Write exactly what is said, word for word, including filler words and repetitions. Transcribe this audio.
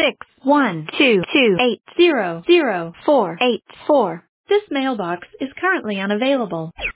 six one two two eight zero zero four eight four. This mailbox is currently unavailable.